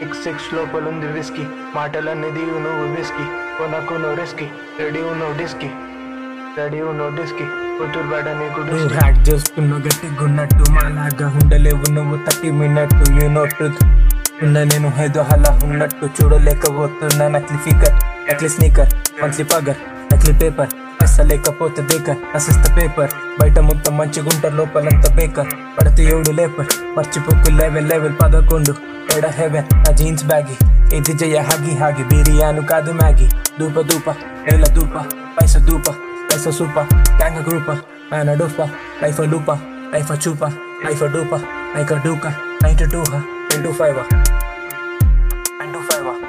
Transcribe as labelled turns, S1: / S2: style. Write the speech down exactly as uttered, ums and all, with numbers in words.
S1: six six లోపలుంది whisky మాటలనేది నువ్వు విస్కీ కొనకు నో రిస్కీ రెడీ ఉన్నో డిస్కీ రెడీ ఉన్నో డిస్కీ కూతురు బేడ నీకు
S2: నువ్వు హ్యాక్ చేస్తున్న గట్టిగున్నట్టు మాలాగా ఉండలేవు నువ్వు thirty minute you know truth ఉన్న నేను ఏదో అలా ఉన్నట్టు చూడలేకపోతున్నా నకిలీ ఫిగర్ నకిలీ స్నీకర్ మంత్లీ పగర్ నకిలీ పేపర్ లేకపోతే బేకర్ అసిస్త పేపర్ బయట మొత్తం మంచిగుంటారు లోపలంతా బేకర్ పడితే ఏడు లేపర్ మర్చిపోకు లెవెల్ లెవెల్ పదకొండు ఎడ హెవెన్ నా జీన్స్ బ్యాగి ఇది జయ హాగి హాగి బిర్యాను కాదు మ్యాగీ దూప దూప నేల దూప పైస దూప పైస సూప గ్యాంగ గ్రూప ఆయన డూప లైఫ్ లూప లైఫ్ చూప లైఫ్ డూప లైక్ డూక night two nine two five nine two five